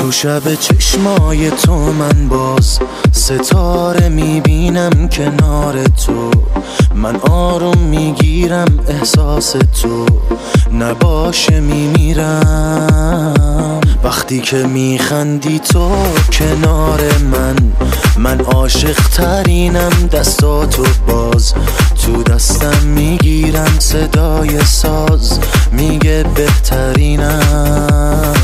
تو شب چشمای تو من باز ستاره میبینم کنار تو، من آروم میگیرم احساس تو نباشه میمیرم. وقتی که میخندی تو کنار من عاشق ترینم، دستاتو باز تو دستم میگیرم، صدای ساز میگه بهترینم.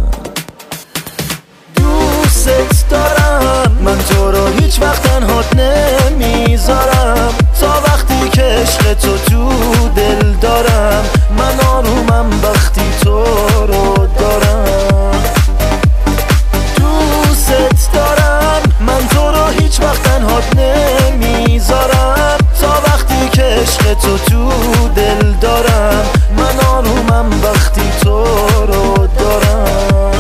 دوست دارم من تو رو هیچ وقت تنهات نمیذارم، تا وقتی که عشق تو دل دارم. من آرومم وقتی تو رو دارم. دوست دارم من تو رو هیچ وقت تنهات نمیذارم، تا وقتی که عشق تو دل دارم. من آرومم وقتی تو رو دارم.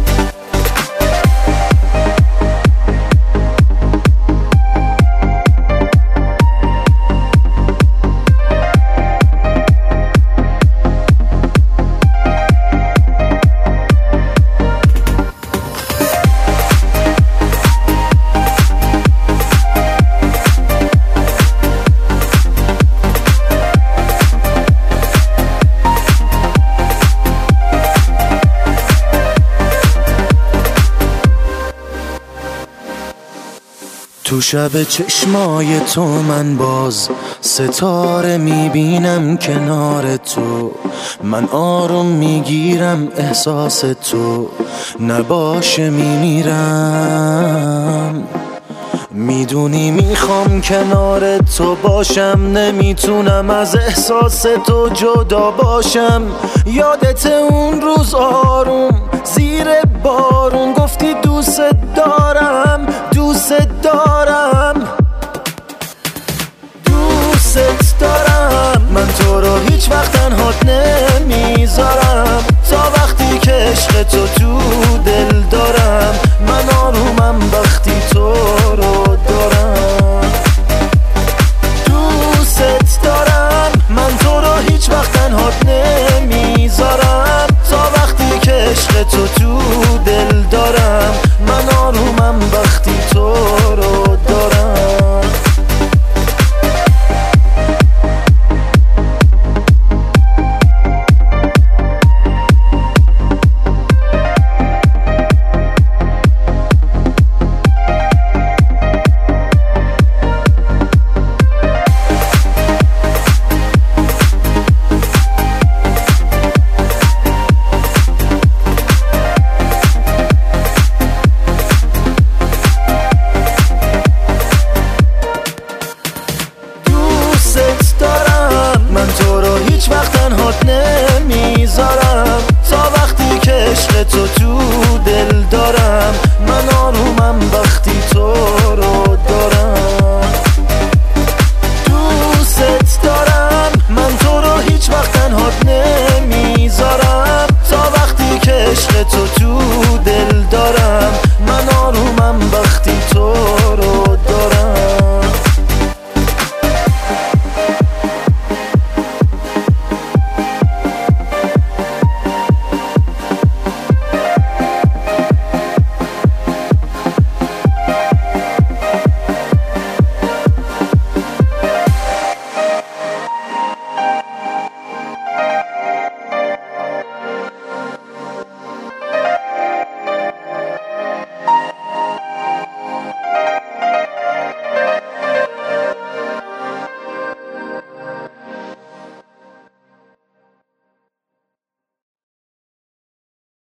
تو شب چشمای تو من باز ستاره میبینم کنار تو، من آروم میگیرم احساس تو نباشه میمیرم. میدونی میخوام کنار تو باشم، نمیتونم از احساس تو جدا باشم. یادت اون روز آروم زیر بارون گفتی دوست دارم، دوست دارم، دوست دارم. من تو رو هیچ وقت تنهات نمیذارم، تا وقتی که عشق تو